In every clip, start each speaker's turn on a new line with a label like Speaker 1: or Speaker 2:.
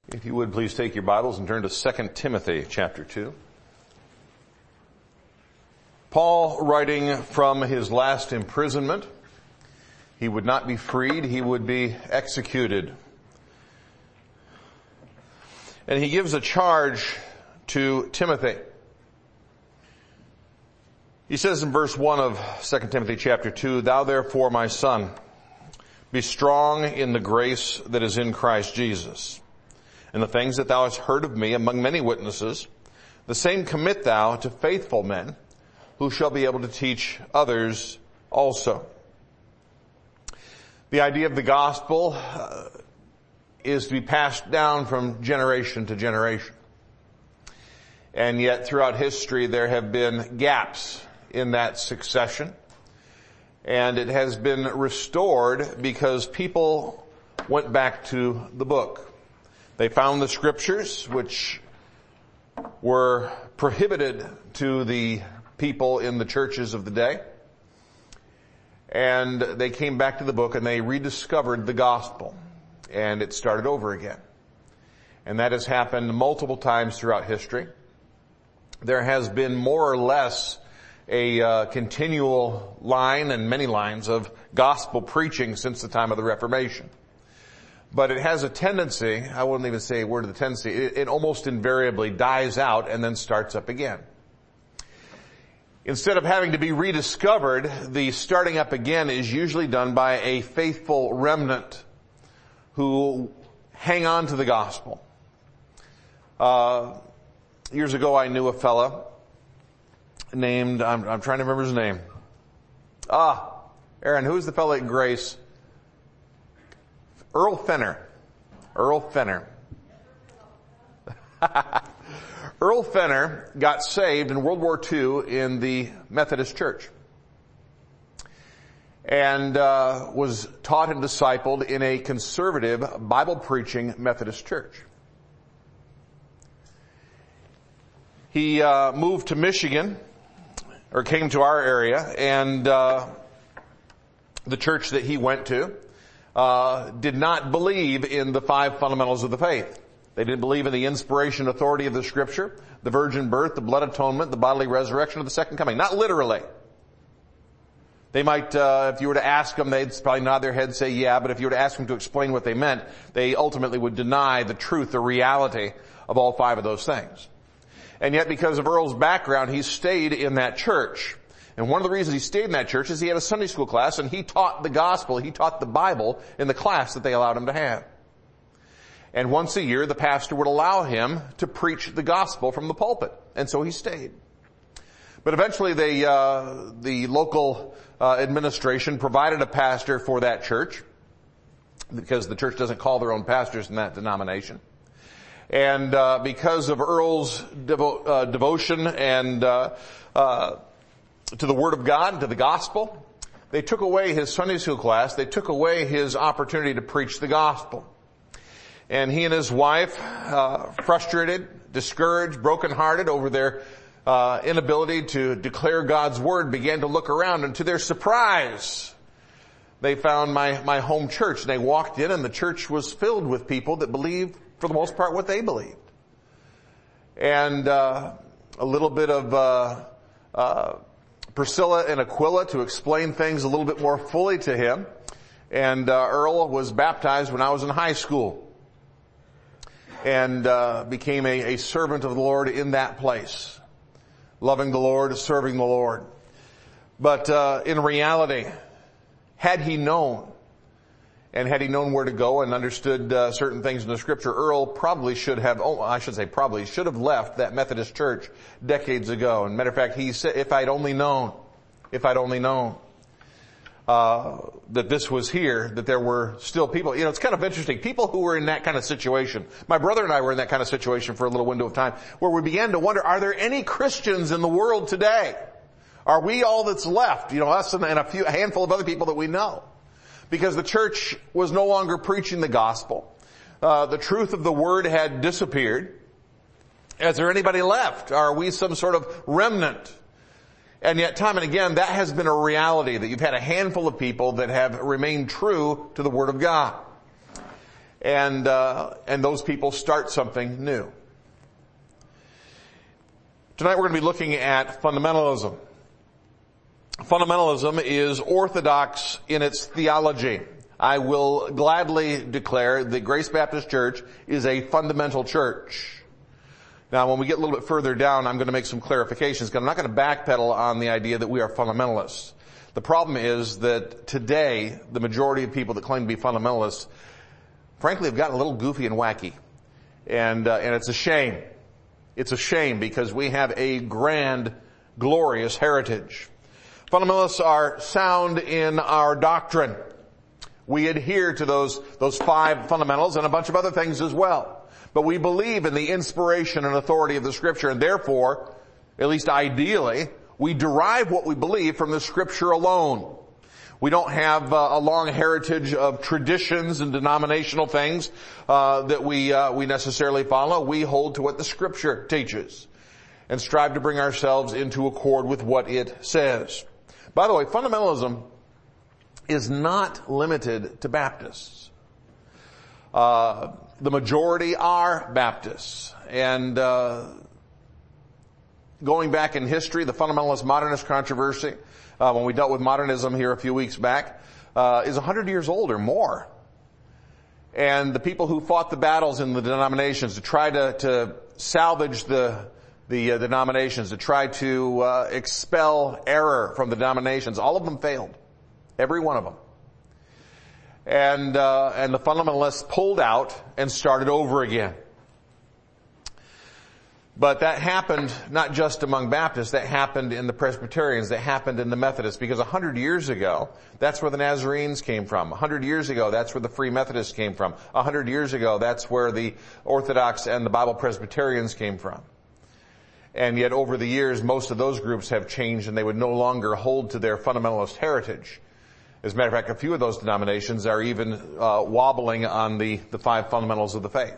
Speaker 1: If you would please take your Bibles and turn to 2 Timothy chapter 2. Paul, writing from his last imprisonment, he would not be freed, he would be executed. And he gives a charge to Timothy. He says in verse 1 of 2 Timothy chapter 2, "Thou therefore, my son, be strong in the grace that is in Christ Jesus. And the things that thou hast heard of me among many witnesses, the same commit thou to faithful men, who shall be able to teach others also." The idea of the gospel is to be passed down from generation to generation. And yet throughout history there have been gaps in that succession. And it has been restored because people went back to the book. They found the scriptures, which were prohibited to the people in the churches of the day. And they came back to the book and they rediscovered the gospel. And it started over again. And that has happened multiple times throughout history. There has been more or less a continual line and many lines of gospel preaching since the time of the Reformation. But it has a tendency, I wouldn't even say a word of the tendency, it almost invariably dies out and then starts up again. Instead of having to be rediscovered, the starting up again is usually done by a faithful remnant who hang on to the gospel. Years ago I knew a fella named, I'm trying to remember his name. Aaron, who's the fella at Grace? Earl Fenner. Earl Fenner got saved in World War II in the Methodist Church. And was taught and discipled in a conservative Bible-preaching Methodist church. He moved to Michigan, or came to our area, and the church that he went to did not believe in the 5 fundamentals of the faith. They didn't believe in the inspiration and authority of the scripture, the virgin birth, the blood atonement, the bodily resurrection of the second coming. Not literally. They might, if you were to ask them, they'd probably nod their head and say, yeah, but if you were to ask them to explain what they meant, they ultimately would deny the truth, the reality of all 5 of those things. And yet because of Earl's background, he stayed in that church. And one of the reasons he stayed in that church is he had a Sunday school class and he taught the gospel, he taught the Bible in the class that they allowed him to have. And once a year, the pastor would allow him to preach the gospel from the pulpit. And so he stayed. But eventually the local administration provided a pastor for that church, because the church doesn't call their own pastors in that denomination. And because of Earl's devotion and to the Word of God and to the gospel, they took away his Sunday school class. They took away his opportunity to preach the gospel. And he and his wife, frustrated, discouraged, brokenhearted over their inability to declare God's Word, began to look around, and to their surprise, they found my home church. And they walked in and the church was filled with people that believed, for the most part, what they believed. And a little bit of Priscilla and Aquila to explain things a little bit more fully to him. And Earl was baptized when I was in high school. And became a servant of the Lord in that place. Loving the Lord, serving the Lord. But in reality, had he known, and had he known where to go and understood certain things in the scripture, Earl probably should have left that Methodist church decades ago. And matter of fact, he said, if I'd only known that this was here, that there were still people. You know, it's kind of interesting. People who were in that kind of situation. My brother and I were in that kind of situation for a little window of time, where we began to wonder, are there any Christians in the world today? Are we all that's left? You know, us and a handful of other people that we know. Because the church was no longer preaching the gospel. The truth of the word had disappeared. Is there anybody left? Are we some sort of remnant? And yet time and again, that has been a reality, that you've had a handful of people that have remained true to the Word of God. and those people start something new. Tonight we're going to be looking at fundamentalism. Fundamentalism is orthodox in its theology. I will gladly declare that Grace Baptist Church is a fundamental church. Now, when we get a little bit further down, I'm going to make some clarifications, because I'm not going to backpedal on the idea that we are fundamentalists. The problem is that today, the majority of people that claim to be fundamentalists, frankly, have gotten a little goofy and wacky. And it's a shame. It's a shame, because we have a grand, glorious heritage. Fundamentalists are sound in our doctrine. We adhere to those 5 fundamentals and a bunch of other things as well. But we believe in the inspiration and authority of the Scripture, and therefore, at least ideally, we derive what we believe from the Scripture alone. We don't have a long heritage of traditions and denominational things that we necessarily follow. We hold to what the Scripture teaches and strive to bring ourselves into accord with what it says. By the way, fundamentalism is not limited to Baptists. The majority are Baptists. And going back in history, the fundamentalist modernist controversy, when we dealt with modernism here a few weeks back, is 100 years old or more. And the people who fought the battles in the denominations to try to salvage the denominations, to try to expel error from the denominations, all of them failed. Every one of them. And the fundamentalists pulled out and started over again. But that happened not just among Baptists, that happened in the Presbyterians, that happened in the Methodists, because 100 years ago, that's where the Nazarenes came from. 100 years ago, that's where the Free Methodists came from. 100 years ago, that's where the Orthodox and the Bible Presbyterians came from. And yet over the years, most of those groups have changed, and they would no longer hold to their fundamentalist heritage. As a matter of fact, a few of those denominations are even wobbling on the 5 fundamentals of the faith.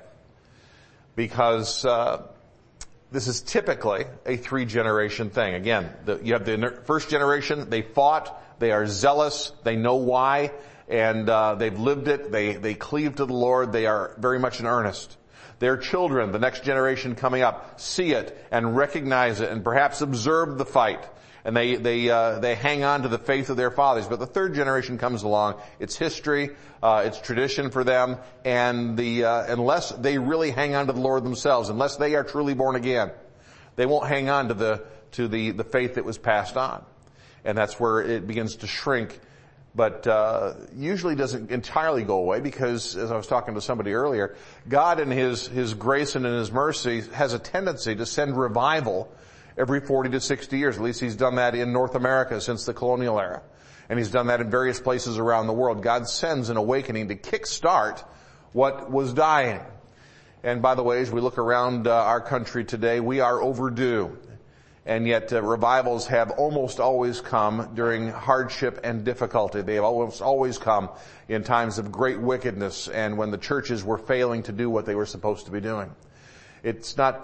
Speaker 1: Because this is typically a 3-generation thing. Again, you have the first generation, they fought, they are zealous, they know why, and they've lived it, they cleave to the Lord, they are very much in earnest. Their children, the next generation coming up, see it and recognize it and perhaps observe the fight. And they hang on to the faith of their fathers. But the 3rd generation comes along. It's history, it's tradition for them, and unless they really hang on to the Lord themselves, unless they are truly born again, they won't hang on to the faith that was passed on. And that's where it begins to shrink. But usually doesn't entirely go away, because, as I was talking to somebody earlier, God in His grace and in His mercy has a tendency to send revival every 40 to 60 years. At least He's done that in North America since the colonial era. And He's done that in various places around the world. God sends an awakening to kickstart what was dying. And by the way, as we look around our country today, we are overdue. And yet revivals have almost always come during hardship and difficulty. They have almost always come in times of great wickedness and when the churches were failing to do what they were supposed to be doing. It's not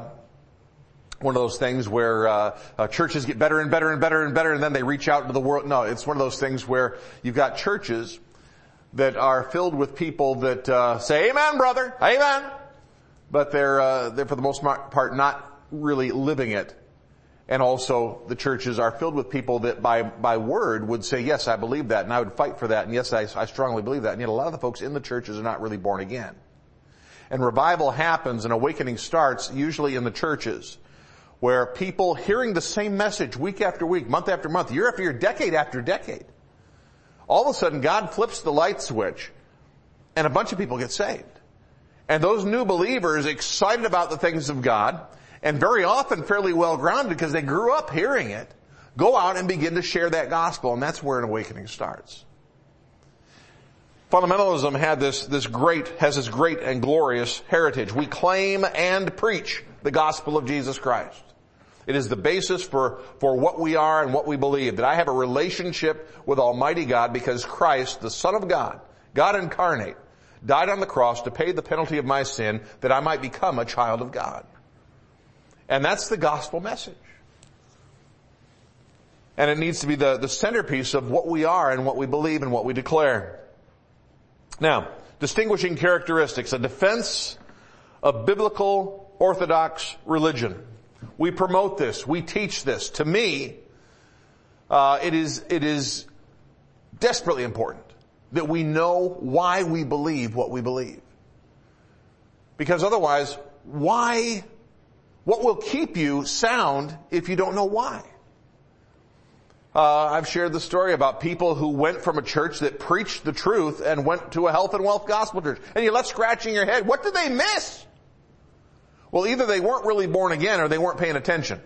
Speaker 1: one of those things where churches get better and better and better and better, and then they reach out into the world. No, it's one of those things where you've got churches that are filled with people that say, "Amen, brother, amen," but they're for the most part not really living it. And also the churches are filled with people that by word would say, "Yes, I believe that, and I would fight for that, and yes, I strongly believe that." And yet a lot of the folks in the churches are not really born again. And revival happens and awakening starts usually in the churches, where people hearing the same message week after week, month after month, year after year, decade after decade, all of a sudden God flips the light switch and a bunch of people get saved. And those new believers, excited about the things of God, and very often fairly well grounded because they grew up hearing it, go out and begin to share that gospel, and that's where an awakening starts. Fundamentalism has this great and glorious heritage. We claim and preach the gospel of Jesus Christ. It is the basis for what we are and what we believe, that I have a relationship with Almighty God because Christ, the Son of God, God incarnate, died on the cross to pay the penalty of my sin that I might become a child of God. And that's the gospel message. And it needs to be the centerpiece of what we are and what we believe and what we declare. Now, distinguishing characteristics, a defense of biblical Orthodox religion. We promote this. We teach this. To me, it is desperately important that we know why we believe what we believe. Because otherwise, what will keep you sound if you don't know why? I've shared the story about people who went from a church that preached the truth and went to a health and wealth gospel church. And you're left scratching your head. What did they miss? Well, either they weren't really born again or they weren't paying attention.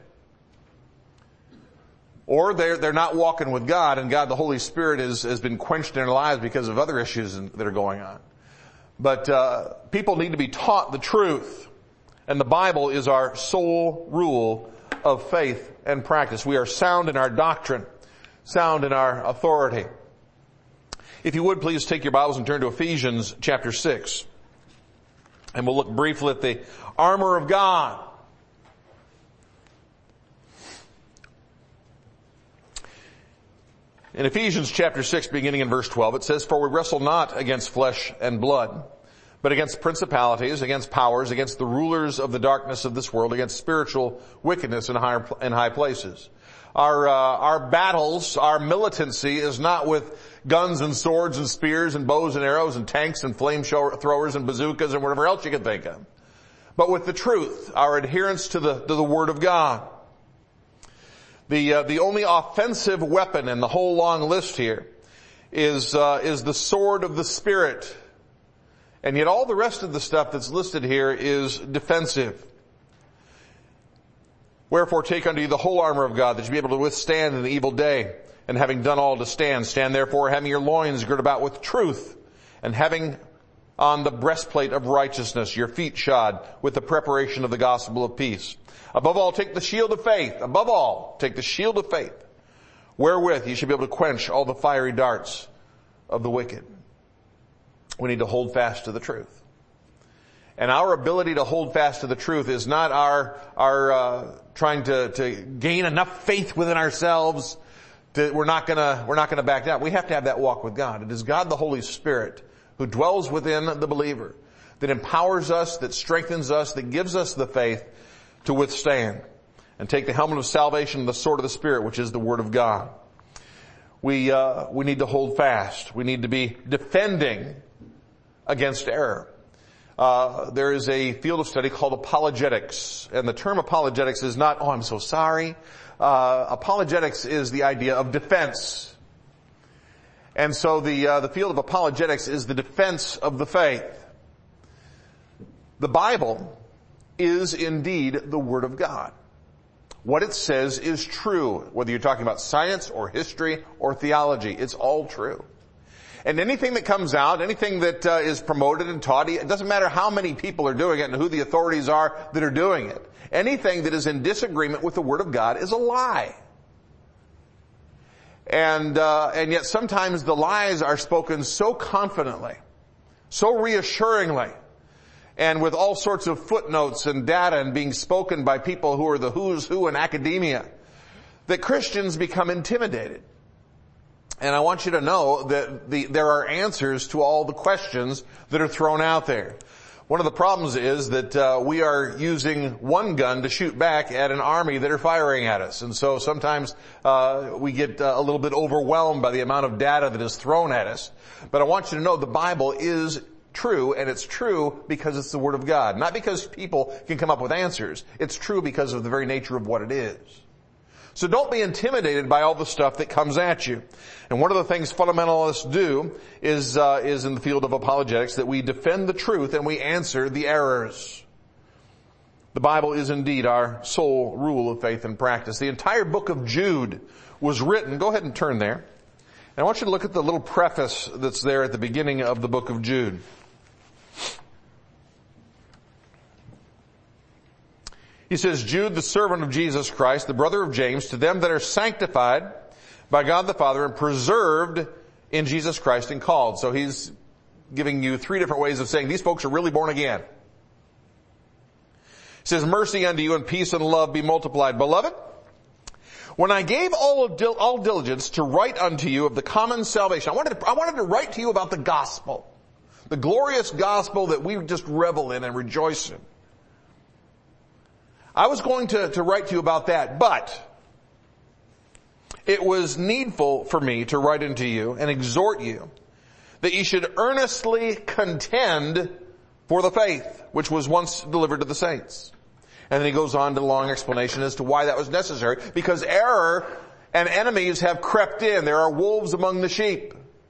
Speaker 1: Or they're not walking with God, and God, the Holy Spirit, has been quenched in their lives because of other issues that are going on. But people need to be taught the truth. And the Bible is our sole rule of faith and practice. We are sound in our doctrine, sound in our authority. If you would, please take your Bibles and turn to Ephesians chapter 6. And we'll look briefly at the armor of God. In Ephesians chapter 6, beginning in verse 12, it says, "For we wrestle not against flesh and blood, but against principalities, against powers, against the rulers of the darkness of this world, against spiritual wickedness in high places." Our battles, our militancy is not with guns and swords and spears and bows and arrows and tanks and flame throwers and bazookas and whatever else you can think of, but with the truth, our adherence to the Word of God. The only offensive weapon in the whole long list here is the sword of the Spirit. And yet all the rest of the stuff that's listed here is defensive. "Wherefore take unto you the whole armor of God, that you be able to withstand in the evil day. And having done all to stand, stand therefore having your loins girt about with truth, and having on the breastplate of righteousness, your feet shod with the preparation of the gospel of peace. Above all, take the shield of faith." Above all, take the shield of faith, "wherewith you should be able to quench all the fiery darts of the wicked." We need to hold fast to the truth. And our ability to hold fast to the truth is not our trying to gain enough faith within ourselves that we're not gonna back down. We have to have that walk with God. It is God the Holy Spirit who dwells within the believer, that empowers us, that strengthens us, that gives us the faith to withstand and take the helmet of salvation and the sword of the Spirit, which is the Word of God. We need to hold fast. We need to be defending against error. There is a field of study called apologetics, and the term apologetics is not, "Oh, I'm so sorry." Apologetics is the idea of defense. And so the field of apologetics is the defense of the faith. The Bible is indeed the Word of God. What it says is true, whether you're talking about science or history or theology. It's all true. And anything that comes out, anything that is promoted and taught, it doesn't matter how many people are doing it and who the authorities are that are doing it. Anything that is in disagreement with the Word of God is a lie. And yet sometimes the lies are spoken so confidently, so reassuringly, and with all sorts of footnotes and data and being spoken by people who are the who's who in academia, that Christians become intimidated. And I want you to know that there are answers to all the questions that are thrown out there. One of the problems is that we are using one gun to shoot back at an army that are firing at us. And so sometimes we get a little bit overwhelmed by the amount of data that is thrown at us. But I want you to know the Bible is true, and it's true because it's the Word of God. Not because people can come up with answers. It's true because of the very nature of what it is. So don't be intimidated by all the stuff that comes at you. And one of the things fundamentalists do is in the field of apologetics, that we defend the truth and we answer the errors. The Bible is indeed our sole rule of faith and practice. The entire book of Jude was written. Go ahead and turn there. And I want you to look at the little preface that's there at the beginning of the book of Jude. He says, "Jude, the servant of Jesus Christ, the brother of James, to them that are sanctified by God the Father and preserved in Jesus Christ and called." So he's giving you three different ways of saying these folks are really born again. He says, "Mercy unto you and peace and love be multiplied. Beloved, when I gave all diligence to write unto you of the common salvation," I wanted to write to you about the gospel. The glorious gospel that we just revel in and rejoice in. I was going to write to you about that, but it was needful for me to write unto you and exhort you that ye should earnestly contend for the faith which was once delivered to the saints. And then he goes on to a long explanation as to why that was necessary, because error and enemies have crept in. There are wolves among the sheep.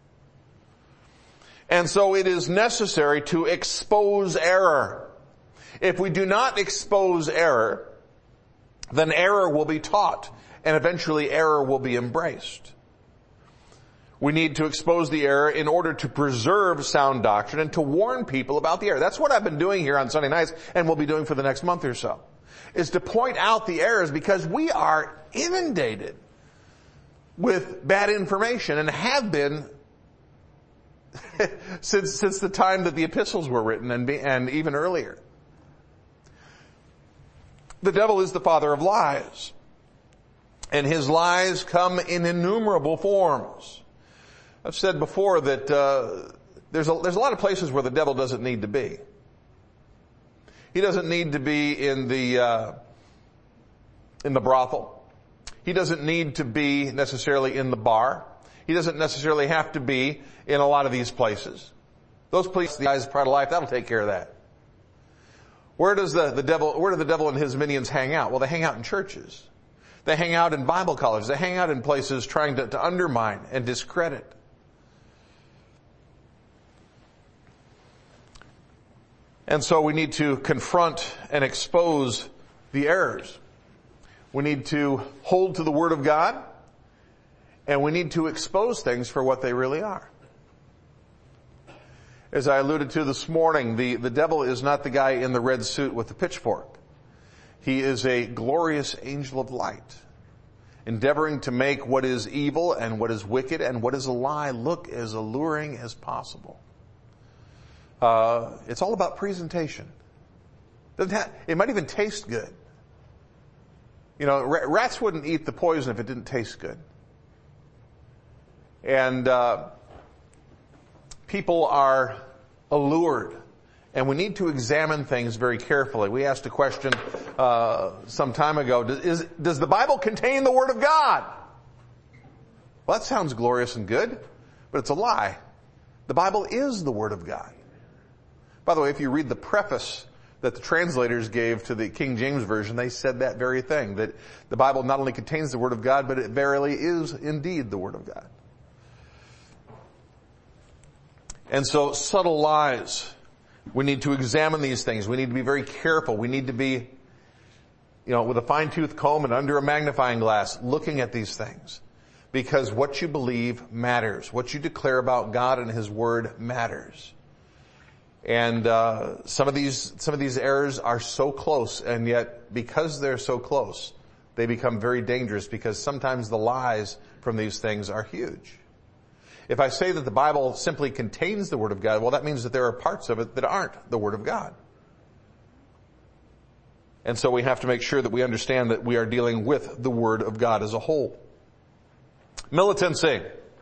Speaker 1: And so it is necessary to expose error. If we do not expose error, then error will be taught, and eventually error will be embraced. We need to expose the error in order to preserve sound doctrine and to warn people about the error. That's what I've been doing here on Sunday nights and will be doing for the next month or so, is to point out the errors, because we are inundated with bad information and have been since the time that the epistles were written and even earlier. The devil is the father of lies, and his lies come in innumerable forms. I've said before that there's a lot of places where the devil doesn't need to be. He doesn't need to be in the brothel. He doesn't need to be necessarily in the bar. He doesn't necessarily have to be in a lot of these places. Those places, the eyes of pride of life, that'll take care of that. Where do the devil and his minions hang out? Well, they hang out in churches. They hang out in Bible colleges. They hang out in places trying to undermine and discredit. And so we need to confront and expose the errors. We need to hold to the Word of God, and we need to expose things for what they really are. As I alluded to this morning, the devil is not the guy in the red suit with the pitchfork. He is a glorious angel of light, endeavoring to make what is evil and what is wicked and what is a lie look as alluring as possible. It's all about presentation. It might even taste good. You know, rats wouldn't eat the poison if it didn't taste good. And people are allured, and we need to examine things very carefully. We asked a question some time ago, does the Bible contain the Word of God? Well, that sounds glorious and good, but it's a lie. The Bible is the Word of God. By the way, if you read the preface that the translators gave to the King James Version, they said that very thing, that the Bible not only contains the Word of God, but it verily is indeed the Word of God. And so subtle lies, we need to examine these things. We need to be very careful. We need to be, with a fine-tooth comb and under a magnifying glass looking at these things. Because what you believe matters. What you declare about God and His Word matters. And some of these errors are so close, and yet because they're so close, they become very dangerous, because sometimes the lies from these things are huge. If I say that the Bible simply contains the Word of God, well, that means that there are parts of it that aren't the Word of God. And so we have to make sure that we understand that we are dealing with the Word of God as a whole. Militancy.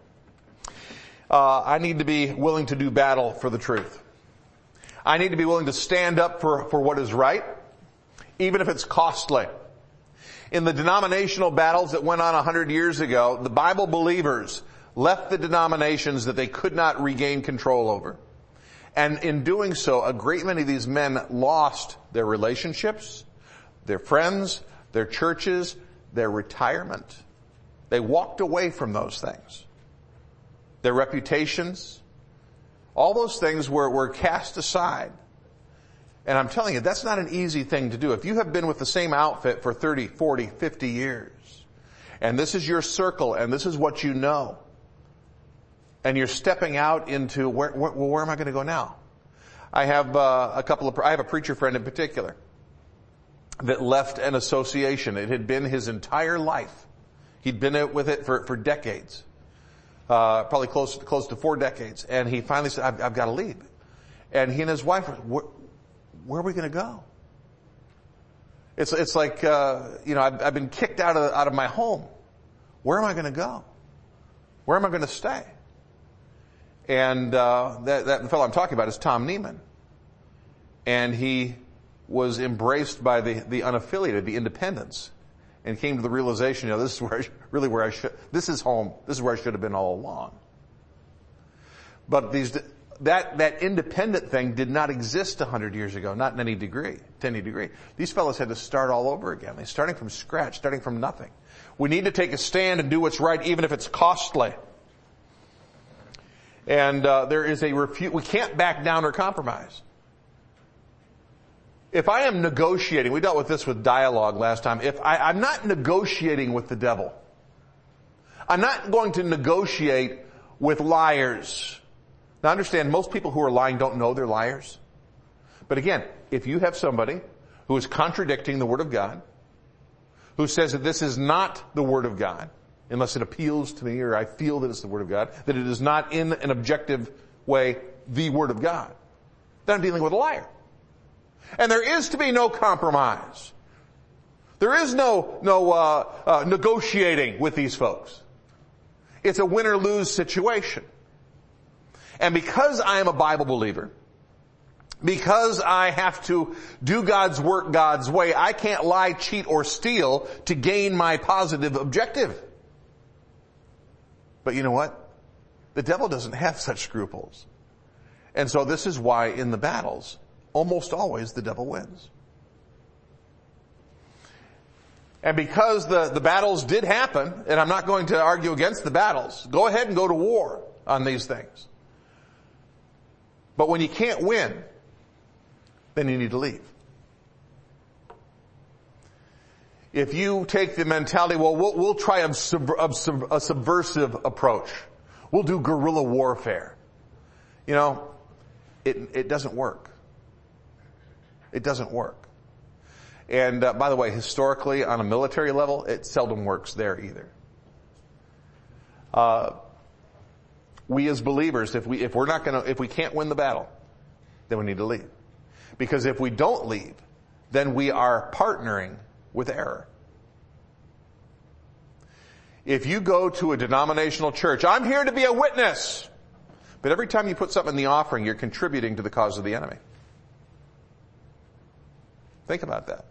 Speaker 1: I need to be willing to do battle for the truth. I need to be willing to stand up for what is right, even if it's costly. In the denominational battles that went on 100 years ago, the Bible believers left the denominations that they could not regain control over. And in doing so, a great many of these men lost their relationships, their friends, their churches, their retirement. They walked away from those things. Their reputations, all those things were cast aside. And I'm telling you, that's not an easy thing to do. If you have been with the same outfit for 30, 40, 50 years, and this is your circle, and this is what you know, and you're stepping out into where am I going to go now? I have I have a preacher friend in particular that left an association. It had been his entire life. He'd been with it for decades, probably close to 4 decades. And he finally said, "I've got to leave." And he and his wife, where are we going to go? It's like I've been kicked out of my home. Where am I going to go? Where am I going to stay? And that fellow I'm talking about is Tom Neiman. And he was embraced by the unaffiliated, the independents, and came to the realization, this is this is home. This is where I should have been all along. But that independent thing did not exist 100 years ago, not to any degree. These fellows had to start all over again. They're starting from scratch, starting from nothing. We need to take a stand and do what's right, even if it's costly. And there is we can't back down or compromise. If I am negotiating, we dealt with this with dialogue last time, if I'm not negotiating with the devil, I'm not going to negotiate with liars. Now understand, most people who are lying don't know they're liars. But again, if you have somebody who is contradicting the Word of God, who says that this is not the Word of God, unless it appeals to me or I feel that it's the Word of God, that it is not in an objective way the Word of God, then I'm dealing with a liar. And there is to be no compromise. There is no negotiating with these folks. It's a win or lose situation. And because I am a Bible believer, because I have to do God's work God's way, I can't lie, cheat, or steal to gain my positive objective. But you know what? The devil doesn't have such scruples. And so this is why in the battles, almost always the devil wins. And because the battles did happen, and I'm not going to argue against the battles, go ahead and go to war on these things. But when you can't win, then you need to leave. If you take the mentality, we'll try a subversive approach. We'll do guerrilla warfare. It doesn't work. It doesn't work. And by the way, historically, on a military level, it seldom works there either. We as believers, if we can't win the battle, then we need to leave. Because if we don't leave, then we are partnering with error. If you go to a denominational church, I'm here to be a witness. But every time you put something in the offering, you're contributing to the cause of the enemy. Think about that.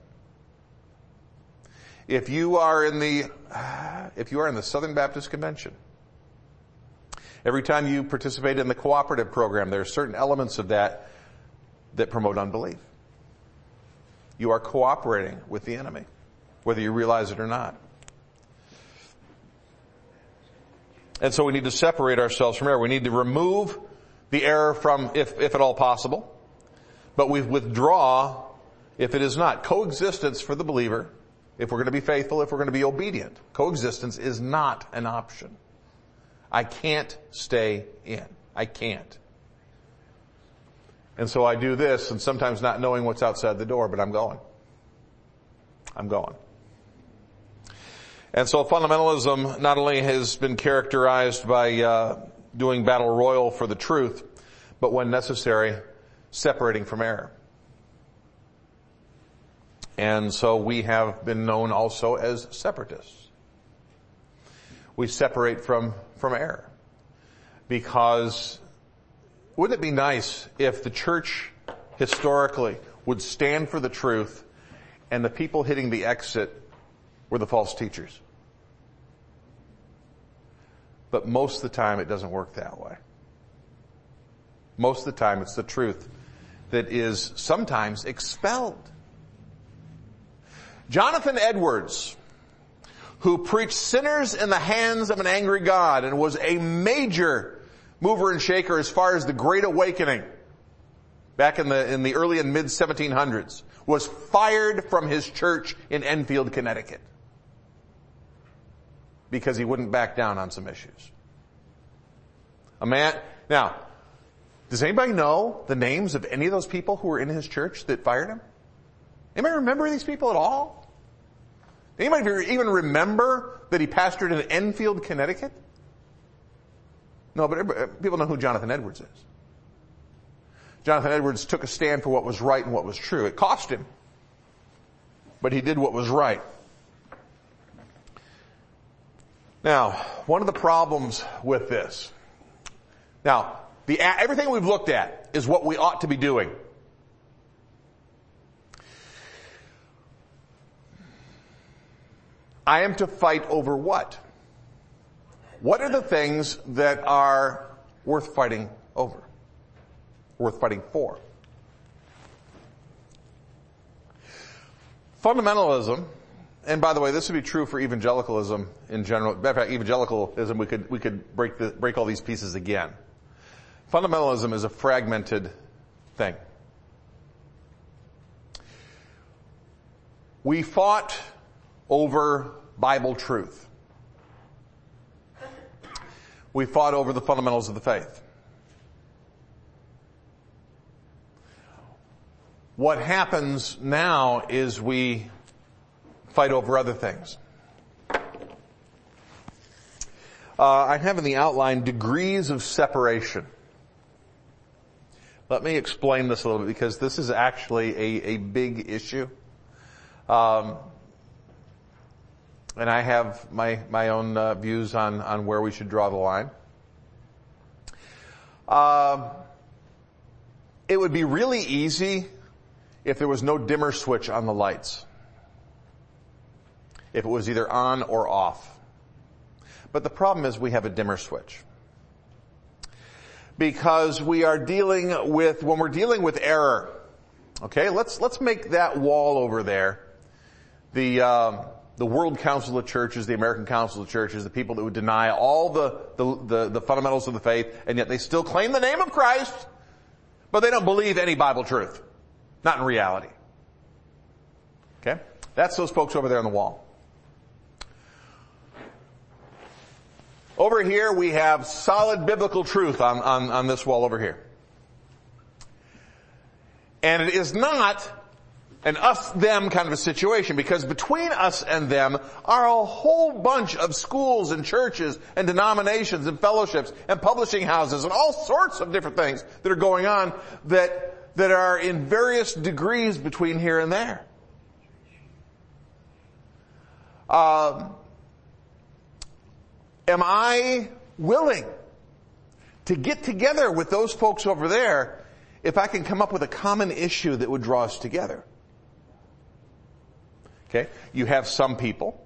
Speaker 1: If you are in the Southern Baptist Convention, every time you participate in the cooperative program, there are certain elements of that promote unbelief. You are cooperating with the enemy, whether you realize it or not. And so we need to separate ourselves from error. We need to remove the error from, if at all possible, but we withdraw if it is not. Coexistence for the believer, if we're going to be faithful, if we're going to be obedient, coexistence is not an option. I can't stay in. I can't. And so I do this, and sometimes not knowing what's outside the door, but I'm going. I'm going. And so fundamentalism not only has been characterized by doing battle royal for the truth, but when necessary, separating from error. And so we have been known also as separatists. We separate from error. Because wouldn't it be nice if the church historically would stand for the truth and the people hitting the exit were the false teachers? But most of the time it doesn't work that way. Most of the time it's the truth that is sometimes expelled. Jonathan Edwards, who preached sinners in the hands of an angry God and was a major mover and shaker as far as the Great Awakening back in the early and mid 1700s, was fired from his church in Enfield, Connecticut, because he wouldn't back down on some issues. Now, does anybody know the names of any of those people who were in his church that fired him? Anybody remember these people at all? Anybody even remember that he pastored in Enfield, Connecticut? No, but people know who Jonathan Edwards is. Jonathan Edwards took a stand for what was right and what was true. It cost him, but he did what was right. Now, one of the problems with this. Now, Everything we've looked at is what we ought to be doing. I am to fight over what? What are the things that are worth fighting over? Worth fighting for? Fundamentalism, and by the way, this would be true for evangelicalism in general. In fact, evangelicalism, we could break all these pieces again. Fundamentalism is a fragmented thing. We fought over Bible truth. We fought over the fundamentals of the faith. What happens now is we fight over other things. I have in the outline degrees of separation. Let me explain this a little bit because this is actually a big issue. And I have my own views on where we should draw the line. It would be really easy if there was no dimmer switch on the lights. If it was either on or off. But the problem is we have a dimmer switch. Because we are dealing with, when we're dealing with error, okay, let's make that wall over there, the World Council of Churches, the American Council of Churches, the people that would deny all the fundamentals of the faith, and yet they still claim the name of Christ, but they don't believe any Bible truth. Not in reality. Okay? That's those folks over there on the wall. Over here we have solid biblical truth on this wall over here. And it is not an us-them kind of a situation, because between us and them are a whole bunch of schools and churches and denominations and fellowships and publishing houses and all sorts of different things that are going on that are in various degrees between here and there. Am I willing to get together with those folks over there if I can come up with a common issue that would draw us together? Okay, you have some people.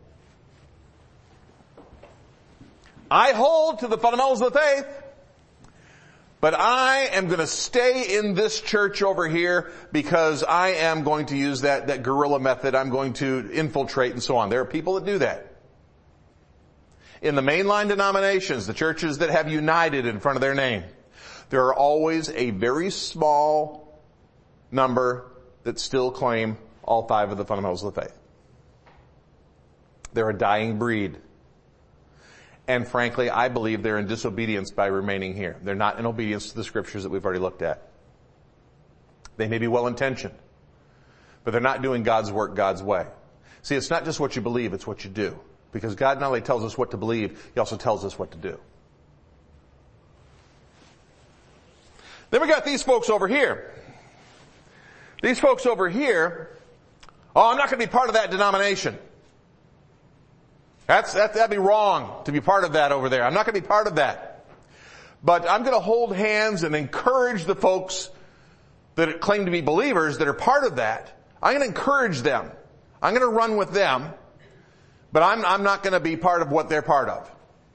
Speaker 1: I hold to the fundamentals of the faith, but I am going to stay in this church over here because I am going to use that guerrilla method. I'm going to infiltrate and so on. There are people that do that. In the mainline denominations, the churches that have united in front of their name, there are always a very small number that still claim all 5 of the fundamentals of the faith. They're a dying breed. And frankly, I believe they're in disobedience by remaining here. They're not in obedience to the scriptures that we've already looked at. They may be well-intentioned, but they're not doing God's work God's way. See, it's not just what you believe, it's what you do. Because God not only tells us what to believe, He also tells us what to do. Then we got these folks over here. These folks over here, I'm not going to be part of that denomination. That'd be wrong to be part of that over there. I'm not going to be part of that. But I'm going to hold hands and encourage the folks that claim to be believers that are part of that. I'm going to encourage them. I'm going to run with them. But I'm not going to be part of what they're part of.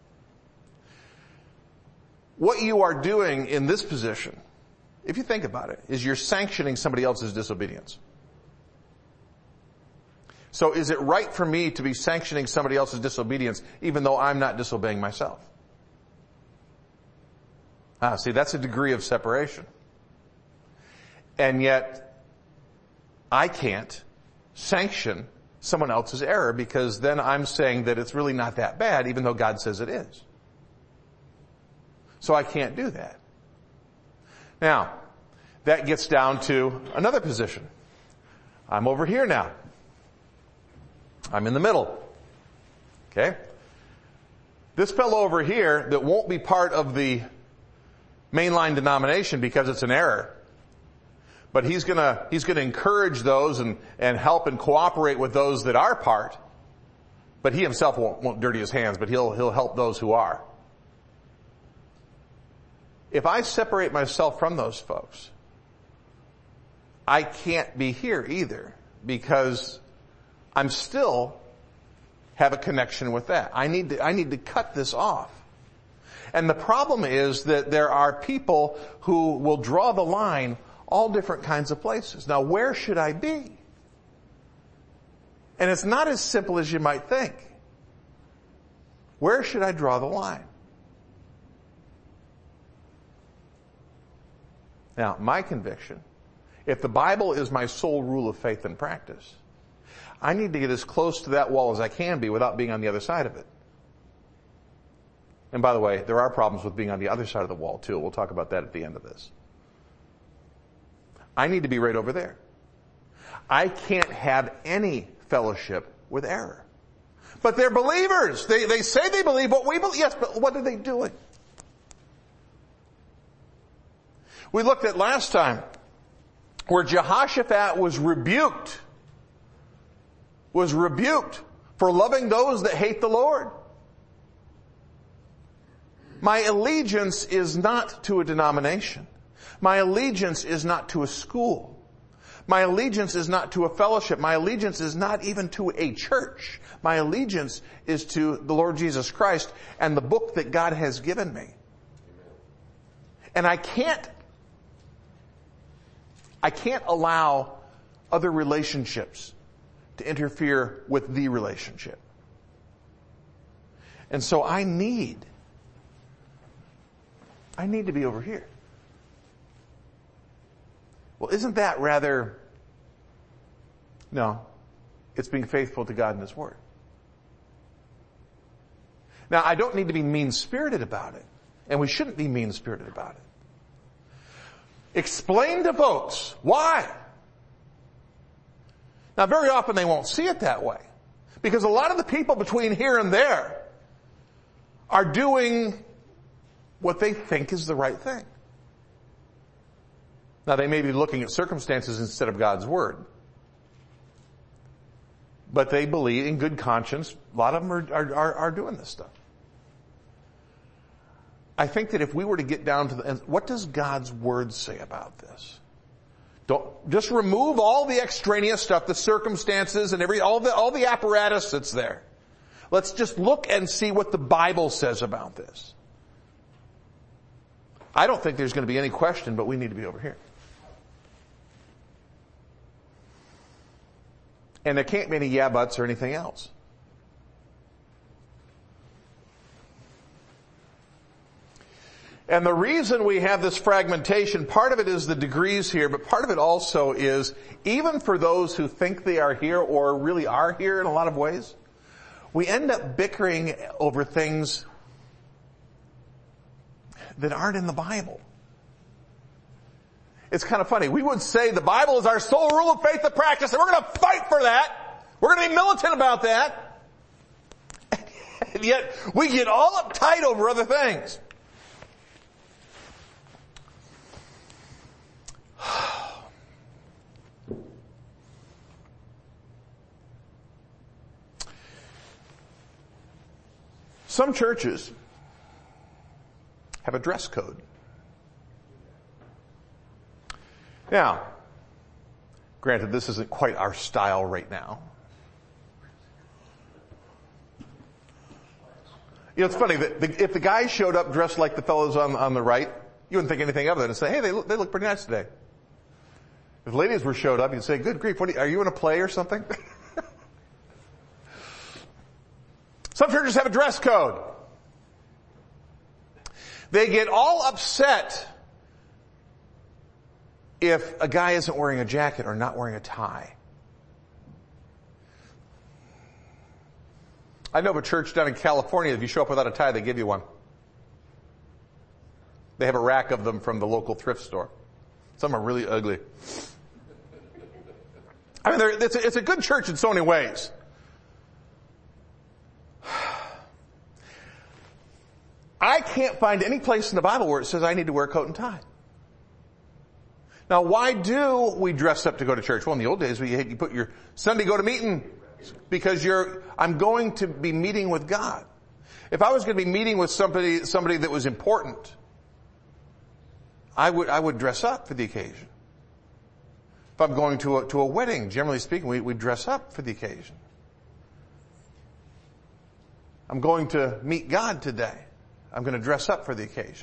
Speaker 1: What you are doing in this position, if you think about it, is you're sanctioning somebody else's disobedience. So is it right for me to be sanctioning somebody else's disobedience even though I'm not disobeying myself? See, that's a degree of separation. And yet, I can't sanction someone else's error because then I'm saying that it's really not that bad even though God says it is. So I can't do that. Now, that gets down to another position. I'm over here now. I'm in the middle. Okay? This fellow over here that won't be part of the mainline denomination because it's an error, but he's gonna encourage those and help and cooperate with those that are part, but he himself won't dirty his hands, but he'll help those who are. if I separate myself from those folks, I can't be here either, because I'm still have a connection with that. I need to cut this off. And the problem is that there are people who will draw the line all different kinds of places. Now, where should I be? And it's not as simple as you might think. Where should I draw the line? Now, my conviction, if the Bible is my sole rule of faith and practice, I need to get as close to that wall as I can be without being on the other side of it. And by the way, there are problems with being on the other side of the wall too. We'll talk about that at the end of this. I need to be right over there. I can't have any fellowship with error. But they're believers. They say they believe what we believe. Yes, but what are they doing? We looked at last time where Jehoshaphat was rebuked for loving those that hate the Lord. My allegiance is not to a denomination. My allegiance is not to a school. My allegiance is not to a fellowship. My allegiance is not even to a church. My allegiance is to the Lord Jesus Christ and the book that God has given me. And I can't allow other relationships to interfere with the relationship. And so I need to be over here. Well, isn't that rather... No. It's being faithful to God and His Word. Now, I don't need to be mean-spirited about it. And we shouldn't be mean-spirited about it. Explain to folks why. Now, very often they won't see it that way. Because a lot of the people between here and there are doing what they think is the right thing. Now, they may be looking at circumstances instead of God's Word. But they believe in good conscience. A lot of them are doing this stuff. I think that if we were to get down to what does God's Word say about this? Don't just remove all the extraneous stuff, the circumstances and all the apparatus that's there. Let's just look and see what the Bible says about this. I don't think there's going to be any question, but we need to be over here. And there can't be any yeah buts or anything else. And the reason we have this fragmentation, part of it is the degrees here, but part of it also is, even for those who think they are here or really are here in a lot of ways, we end up bickering over things that aren't in the Bible. It's kind of funny. We would say the Bible is our sole rule of faith and practice, and we're going to fight for that. We're going to be militant about that. And yet, we get all uptight over other things. Some churches have a dress code. Now, granted, this isn't quite our style right now. You know, it's funny that if the guy showed up dressed like the fellows on the right, you wouldn't think anything of it and say, hey, they look pretty nice today. If ladies were showed up, you'd say, good grief, are you in a play or something? Some churches have a dress code. They get all upset if a guy isn't wearing a jacket or not wearing a tie. I know of a church down in California, if you show up without a tie, they give you one. They have a rack of them from the local thrift store. Some are really ugly. I mean, it's a good church in so many ways. I can't find any place in the Bible where it says I need to wear a coat and tie. Now, why do we dress up to go to church? Well, in the old days, you put your Sunday go to meeting because I'm going to be meeting with God. If I was going to be meeting with somebody that was important, I would dress up for the occasion. If I'm going to a wedding, generally speaking, we dress up for the occasion. I'm going to meet God today. I'm going to dress up for the occasion.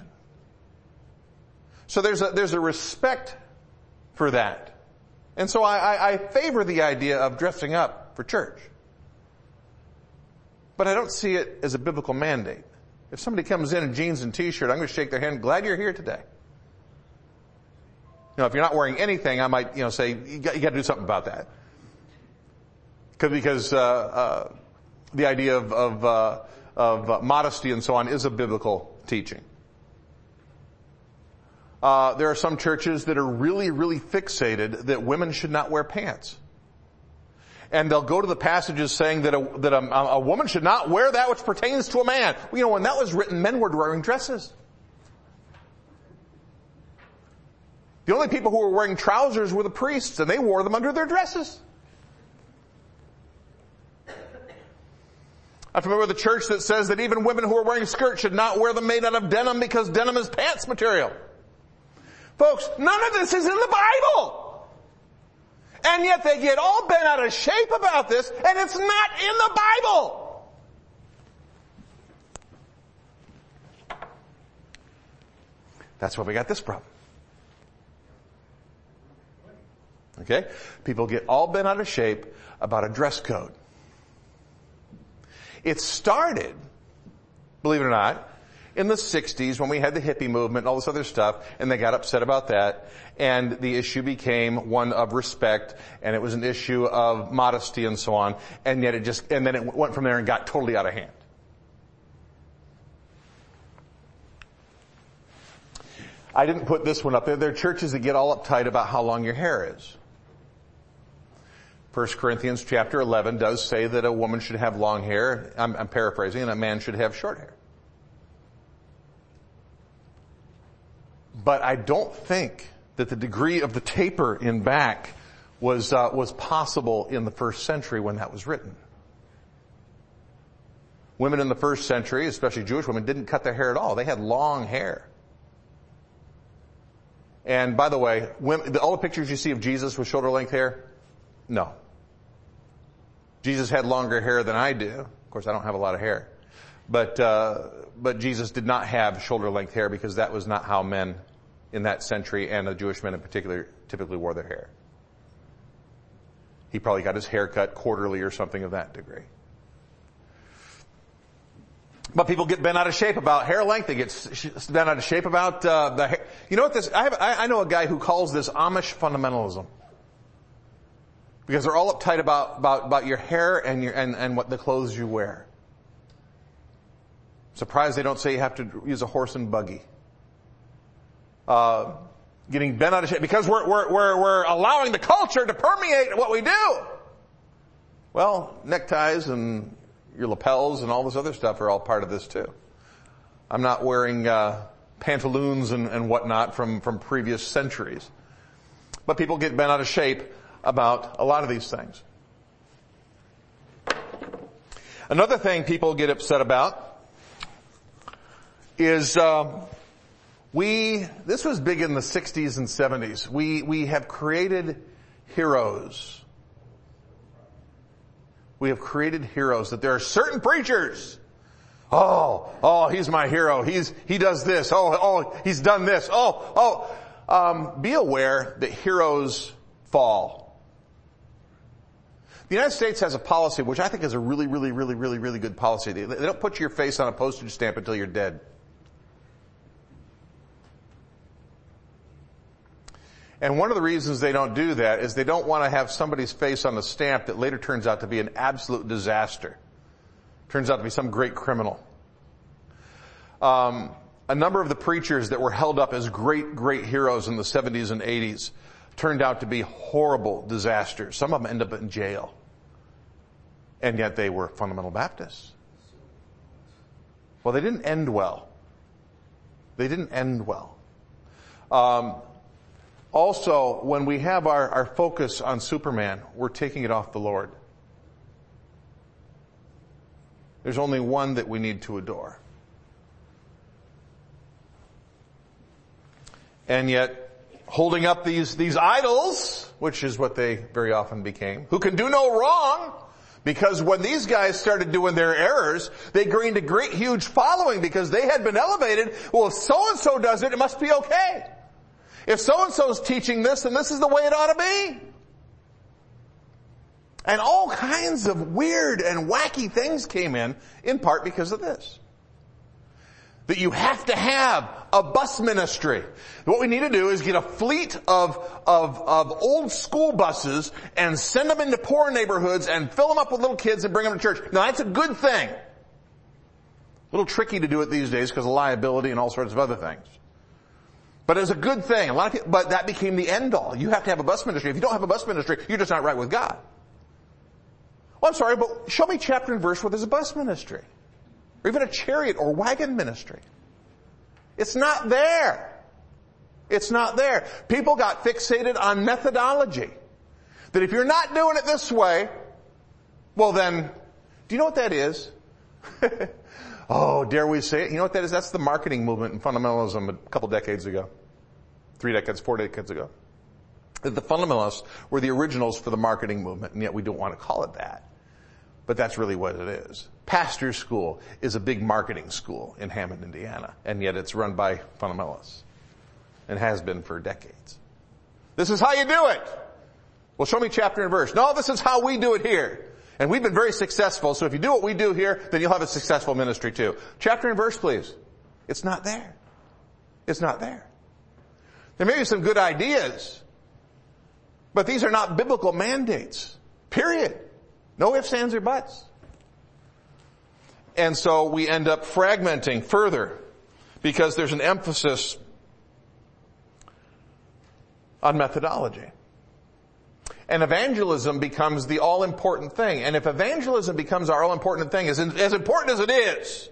Speaker 1: So there's a respect for that. And so I favor the idea of dressing up for church. But I don't see it as a biblical mandate. If somebody comes in jeans and t-shirt, I'm going to shake their hand, glad you're here today. If you're not wearing anything, I might, say, you got to do something about that. Because the idea of modesty and so on is a biblical teaching. There are some churches that are really, really fixated that women should not wear pants. And they'll go to the passages saying that a woman should not wear that which pertains to a man. Well, when that was written, men were wearing dresses. The only people who were wearing trousers were the priests, and they wore them under their dresses. I'm familiar with a church that says that even women who are wearing skirts should not wear them made out of denim because denim is pants material. Folks, none of this is in the Bible. And yet they get all bent out of shape about this, and it's not in the Bible. That's why we got this problem. Okay? People get all bent out of shape about a dress code. It started, believe it or not, in the 60s when we had the hippie movement and all this other stuff, and they got upset about that, and the issue became one of respect, and it was an issue of modesty and so on, and then it went from there and got totally out of hand. I didn't put this one up there. There are churches that get all uptight about how long your hair is. 1 Corinthians chapter 11 does say that a woman should have long hair. I'm paraphrasing, and a man should have short hair. But I don't think that the degree of the taper in back was possible in the first century when that was written. Women in the first century, especially Jewish women, didn't cut their hair at all. They had long hair. And by the way, all the pictures you see of Jesus with shoulder length hair, no. Jesus had longer hair than I do. Of course, I don't have a lot of hair. But Jesus did not have shoulder length hair because that was not how men in that century, and the Jewish men in particular, typically wore their hair. He probably got his hair cut quarterly or something of that degree. But people get bent out of shape about hair length. They get bent out of shape about the hair. You know what this? I know a guy who calls this Amish fundamentalism. Because they're all uptight about your hair and what the clothes you wear. Surprised they don't say you have to use a horse and buggy. Getting bent out of shape because we're allowing the culture to permeate what we do. Well, neckties and your lapels and all this other stuff are all part of this too. I'm not wearing pantaloons and whatnot from previous centuries. But people get bent out of shape about a lot of these things. Another thing people get upset about is this was big in the 60s and 70s. We have created heroes. We have created heroes, that there are certain preachers. Oh, he's my hero. He does this. He's done this. Be aware that heroes fall. The United States has a policy, which I think is a really, really, really, really, really good policy. They don't put your face on a postage stamp until you're dead. And one of the reasons they don't do that is they don't want to have somebody's face on the stamp that later turns out to be an absolute disaster. Turns out to be some great criminal. A number of the preachers that were held up as great, great heroes in the 70s and 80s turned out to be horrible disasters. Some of them end up in jail. And yet they were fundamental Baptists. Well, they didn't end well. They didn't end well. Also, when we have our focus on Superman, we're taking it off the Lord. There's only one that we need to adore. And yet, holding up these idols, which is what they very often became, who can do no wrong, because when these guys started doing their errors, they gained a great huge following because they had been elevated. Well, if so-and-so does it, it must be okay. If so-and-so's teaching this, then this is the way it ought to be. And all kinds of weird and wacky things came in part because of this. That you have to have a bus ministry. What we need to do is get a fleet of old school buses and send them into poor neighborhoods and fill them up with little kids and bring them to church. Now that's a good thing. A little tricky to do it these days because of liability and all sorts of other things. But it's a good thing. But that became the end all. You have to have a bus ministry. If you don't have a bus ministry, you're just not right with God. Well, I'm sorry, but show me chapter and verse where there's a bus ministry. Or even a chariot or wagon ministry. It's not there. It's not there. People got fixated on methodology. That if you're not doing it this way, well then, do you know what that is? Oh, dare we say it? You know what that is? That's the marketing movement in fundamentalism a couple decades ago. 3 decades, 4 decades ago. The fundamentalists were the originals for the marketing movement, and yet we don't want to call it that. But that's really what it is. Pastor's School is a big marketing school in Hammond, Indiana, and yet it's run by fundamentalists and has been for decades. This is how you do it. Well, show me chapter and verse. No, this is how we do it here. And we've been very successful, so if you do what we do here, then you'll have a successful ministry too. Chapter and verse, please. It's not there. It's not there. There may be some good ideas, but these are not biblical mandates. Period. No ifs, ands, or buts. And so we end up fragmenting further because there's an emphasis on methodology. And evangelism becomes the all-important thing. And if evangelism becomes our all-important thing, as important as it is,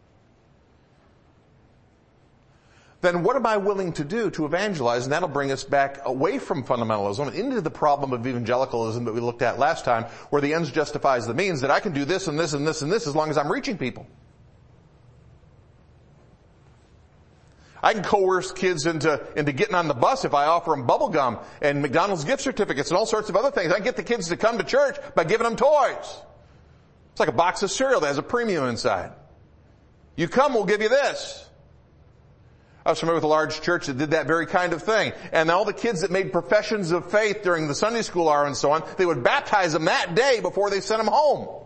Speaker 1: then what am I willing to do to evangelize? And that'll bring us back away from fundamentalism and into the problem of evangelicalism that we looked at last time, where the ends justifies the means, that I can do this and this and this and this as long as I'm reaching people. I can coerce kids into getting on the bus if I offer them bubble gum and McDonald's gift certificates and all sorts of other things. I can get the kids to come to church by giving them toys. It's like a box of cereal that has a premium inside. You come, we'll give you this. I was familiar with a large church that did that very kind of thing. And all the kids that made professions of faith during the Sunday school hour and so on, they would baptize them that day before they sent them home.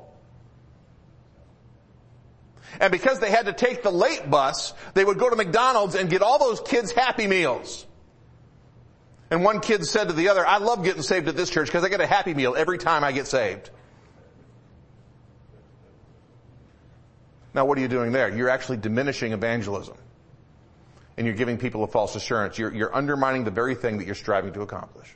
Speaker 1: And because they had to take the late bus, they would go to McDonald's and get all those kids Happy Meals. And one kid said to the other, I love getting saved at this church because I get a Happy Meal every time I get saved. Now what are you doing there? You're actually diminishing evangelism. And you're giving people a false assurance. You're undermining the very thing that you're striving to accomplish.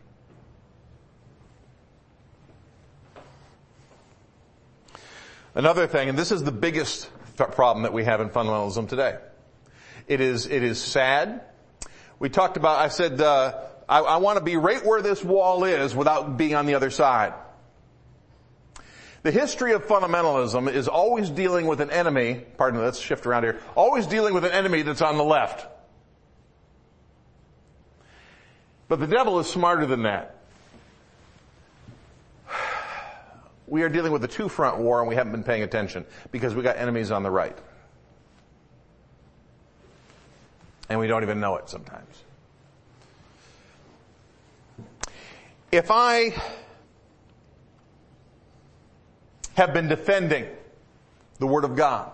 Speaker 1: Another thing, and this is the biggest problem that we have in fundamentalism today. It is sad. We talked about, I said, I want to be right where this wall is without being on the other side. The history of fundamentalism is always dealing with an enemy, pardon me, let's shift around here, always dealing with an enemy that's on the left. But the devil is smarter than that. We are dealing with a two-front war and we haven't been paying attention because we got enemies on the right. And we don't even know it sometimes. If I have been defending the Word of God,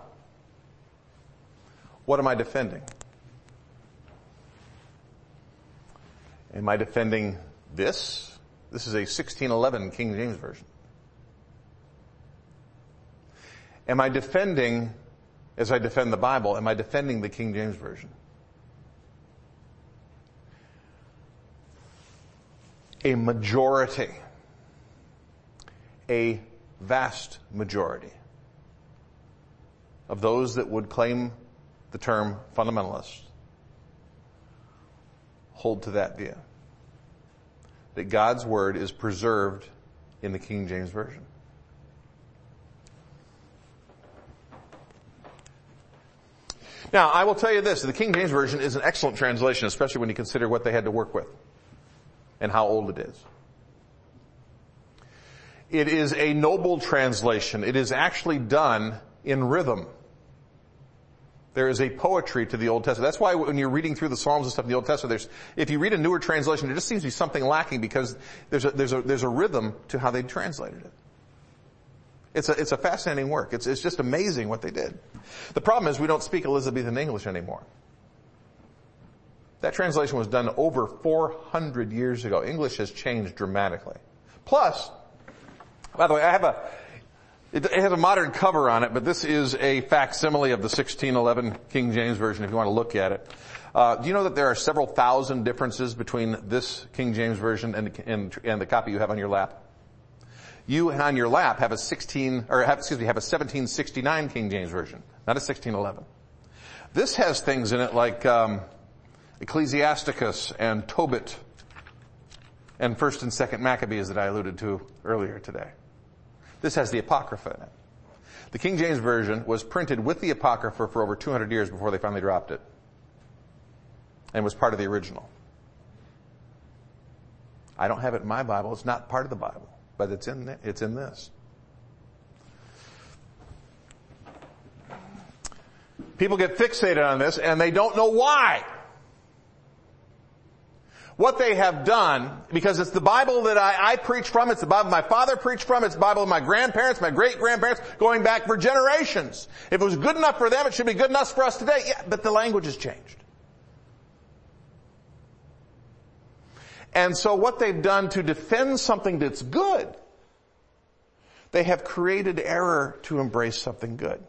Speaker 1: what am I defending? Am I defending this? This is a 1611 King James Version. Am I defending, as I defend the Bible, am I defending the King James Version? A majority, a vast majority of those that would claim the term fundamentalist hold to that view. That God's Word is preserved in the King James Version. Now, I will tell you this, the King James Version is an excellent translation, especially when you consider what they had to work with and how old it is. It is a noble translation. It is actually done in rhythm. There is a poetry to the Old Testament. That's why when you're reading through the Psalms and stuff in the Old Testament, if you read a newer translation, there just seems to be something lacking because there's a rhythm to how they translated it. It's a fascinating work. It's just amazing what they did. The problem is we don't speak Elizabethan English anymore. That translation was done over 400 years ago. English has changed dramatically. Plus, by the way, it has a modern cover on it, but this is a facsimile of the 1611 King James Version if you want to look at it. Do you know that there are several thousand differences between this King James Version and the copy you have on your lap? You on your lap have a 1769 King James Version, not a 1611. This has things in it like Ecclesiasticus and Tobit and 1st and 2nd Maccabees that I alluded to earlier today. This has the Apocrypha in it. The King James Version was printed with the Apocrypha for over 200 years before they finally dropped it, and was part of the original. I don't have it in my Bible. It's not part of the Bible. But it's in this. People get fixated on this and they don't know why. What they have done, because it's the Bible that I preach from, it's the Bible my father preached from, it's the Bible of my grandparents, my great-grandparents, going back for generations. If it was good enough for them, it should be good enough for us today. Yeah, but the language has changed. And so what they've done to defend something that's good, they have created error to embrace something good.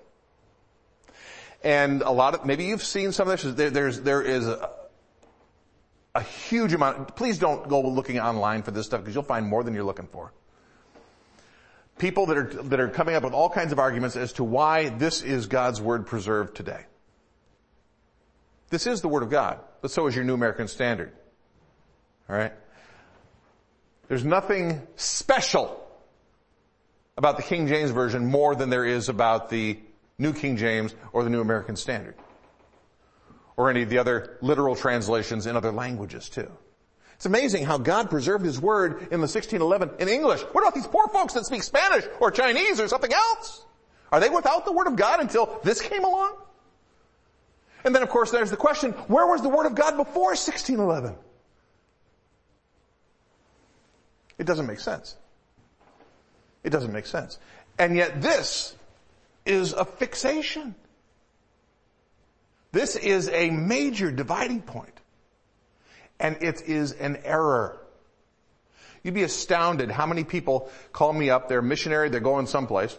Speaker 1: And maybe you've seen some of this, there is a huge amount. Please don't go looking online for this stuff because you'll find more than you're looking for. People that are coming up with all kinds of arguments as to why this is God's Word preserved today. This is the Word of God, but so is your New American Standard. All right? There's nothing special about the King James Version more than there is about the New King James or the New American Standard. Or any of the other literal translations in other languages too. It's amazing how God preserved His Word in the 1611 in English. What about these poor folks that speak Spanish or Chinese or something else? Are they without the Word of God until this came along? And then of course there's the question, where was the Word of God before 1611? It doesn't make sense. It doesn't make sense. And yet this is a fixation. This is a major dividing point. And it is an error. You'd be astounded how many people call me up, they're a missionary, they're going someplace,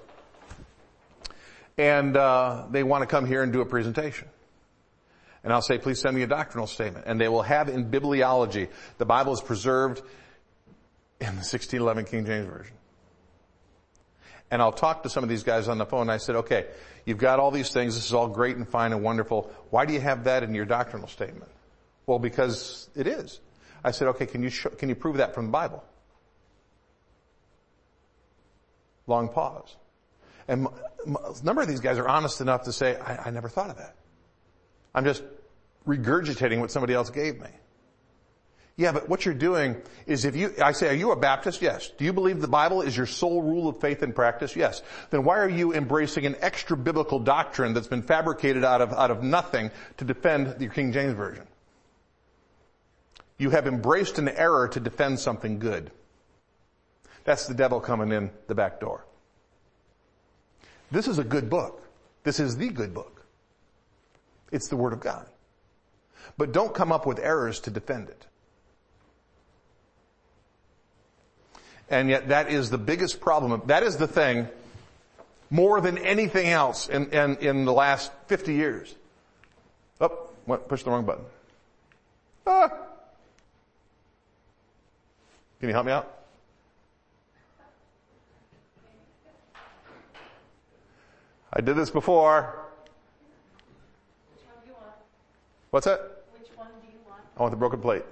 Speaker 1: and they want to come here and do a presentation. And I'll say, please send me a doctrinal statement. And they will have in bibliology, the Bible is preserved in the 1611 King James Version. And I'll talk to some of these guys on the phone, and I said, okay, you've got all these things, this is all great and fine and wonderful. Why do you have that in your doctrinal statement? Well, because it is. I said, okay, can you prove that from the Bible? Long pause. And a number of these guys are honest enough to say, I never thought of that. I'm just regurgitating what somebody else gave me. Yeah, but what you're doing is I say, are you a Baptist? Yes. Do you believe the Bible is your sole rule of faith and practice? Yes. Then why are you embracing an extra biblical doctrine that's been fabricated out of nothing to defend the King James Version? You have embraced an error to defend something good. That's the devil coming in the back door. This is a good book. This is the good book. It's the Word of God. But don't come up with errors to defend it. And yet that is the biggest problem. That is the thing more than anything else in the last 50 years. Oh, pushed the wrong button. Can you help me out? I did this before.
Speaker 2: Which one do you want?
Speaker 1: What's that?
Speaker 2: Which one do you want?
Speaker 1: I want the broken plate.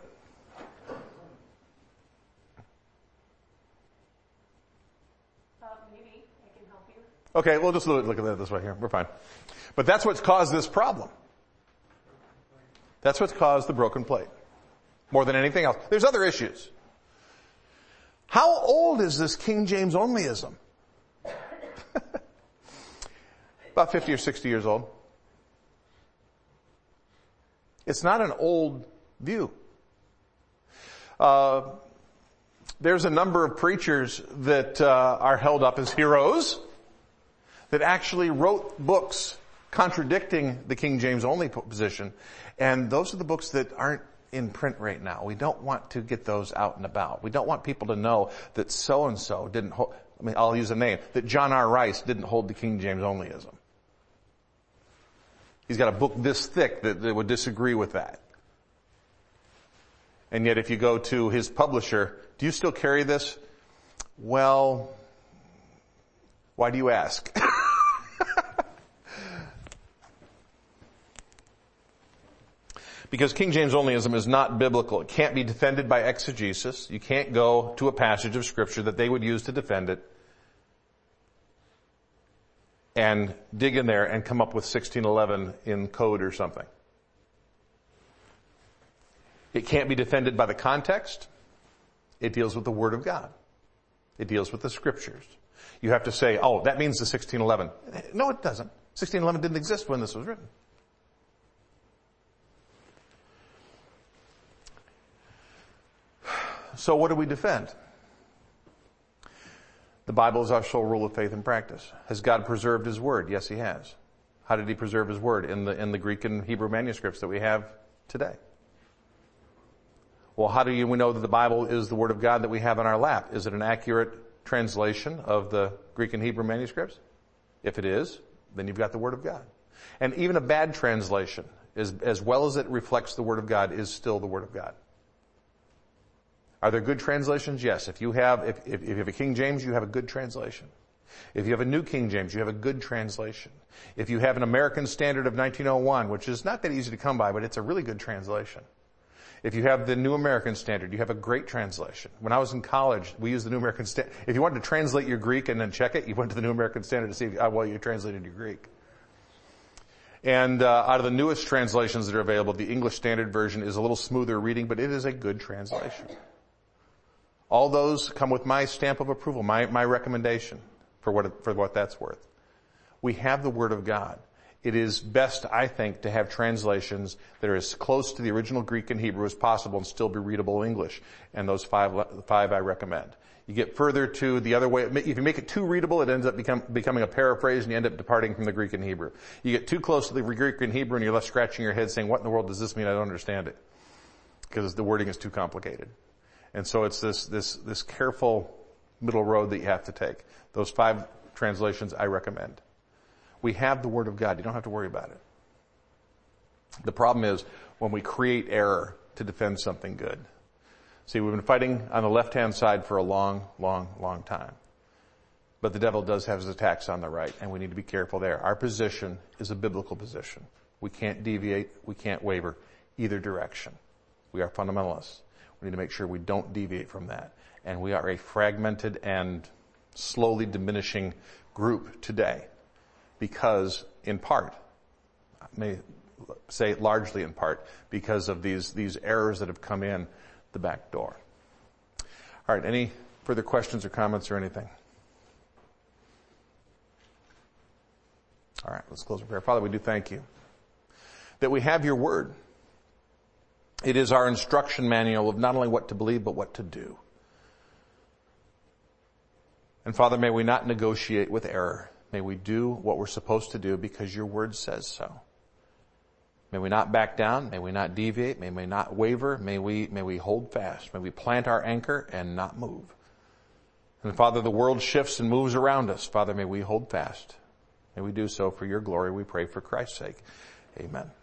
Speaker 2: Maybe I can help you.
Speaker 1: Okay, we'll just look at it this way here. We're fine. But that's what's caused this problem. That's what's caused the broken plate. More than anything else. There's other issues. How old is this King James onlyism? About 50 or 60 years old. It's not an old view. There's a number of preachers that are held up as heroes that actually wrote books contradicting the King James only position. And those are the books that aren't in print right now. We don't want to get those out and about. We don't want people to know that so-and-so didn't hold, I'll use a name, that John R. Rice didn't hold the King James onlyism. He's got a book this thick that would disagree with that. And yet if you go to his publisher, do you still carry this? Well, why do you ask? Because King James onlyism is not biblical. It can't be defended by exegesis. You can't go to a passage of Scripture that they would use to defend it and dig in there and come up with 1611 in code or something. It can't be defended by the context. It deals with the Word of God. It deals with the Scriptures. You have to say, oh, that means the 1611. No, it doesn't. 1611 didn't exist when this was written. So what do we defend? The Bible is our sole rule of faith and practice. Has God preserved His Word? Yes, He has. How did He preserve His Word? In the Greek and Hebrew manuscripts that we have today. Well, how do we know that the Bible is the Word of God that we have in our lap? Is it an accurate translation of the Greek and Hebrew manuscripts? If it is, then you've got the Word of God. And even a bad translation, as well as it reflects the Word of God, is still the Word of God. Are there good translations? Yes. If you have a King James, you have a good translation. If you have a New King James, you have a good translation. If you have an American Standard of 1901, which is not that easy to come by, but it's a really good translation. If you have the New American Standard, you have a great translation. When I was in college, we used the New American Standard. If you wanted to translate your Greek and then check it, you went to the New American Standard to see how well you translated your Greek. And out of the newest translations that are available, the English Standard Version is a little smoother reading, but it is a good translation. All those come with my stamp of approval, my recommendation for what that's worth. We have the Word of God. It is best, I think, to have translations that are as close to the original Greek and Hebrew as possible and still be readable English. And those five I recommend. You get further to the other way. If you make it too readable, it ends up becoming a paraphrase and you end up departing from the Greek and Hebrew. You get too close to the Greek and Hebrew and you're left scratching your head saying, what in the world does this mean? I don't understand it. Because the wording is too complicated. And so it's this careful middle road that you have to take. Those 5 translations I recommend. We have the Word of God. You don't have to worry about it. The problem is when we create error to defend something good. See, we've been fighting on the left-hand side for a long, long, long time. But the devil does have his attacks on the right, and we need to be careful there. Our position is a biblical position. We can't deviate. We can't waver either direction. We are fundamentalists. We need to make sure we don't deviate from that. And we are a fragmented and slowly diminishing group today because, in part, I may say largely in part, because of these errors that have come in the back door. All right, any further questions or comments or anything? All right, let's close with prayer. Father, we do thank you that we have your word. It is our instruction manual of not only what to believe, but what to do. And Father, may we not negotiate with error. May we do what we're supposed to do because your word says so. May we not back down. May we not deviate. May we not waver. May we hold fast. May we plant our anchor and not move. And Father, the world shifts and moves around us. Father, may we hold fast. May we do so for your glory. We pray for Christ's sake. Amen.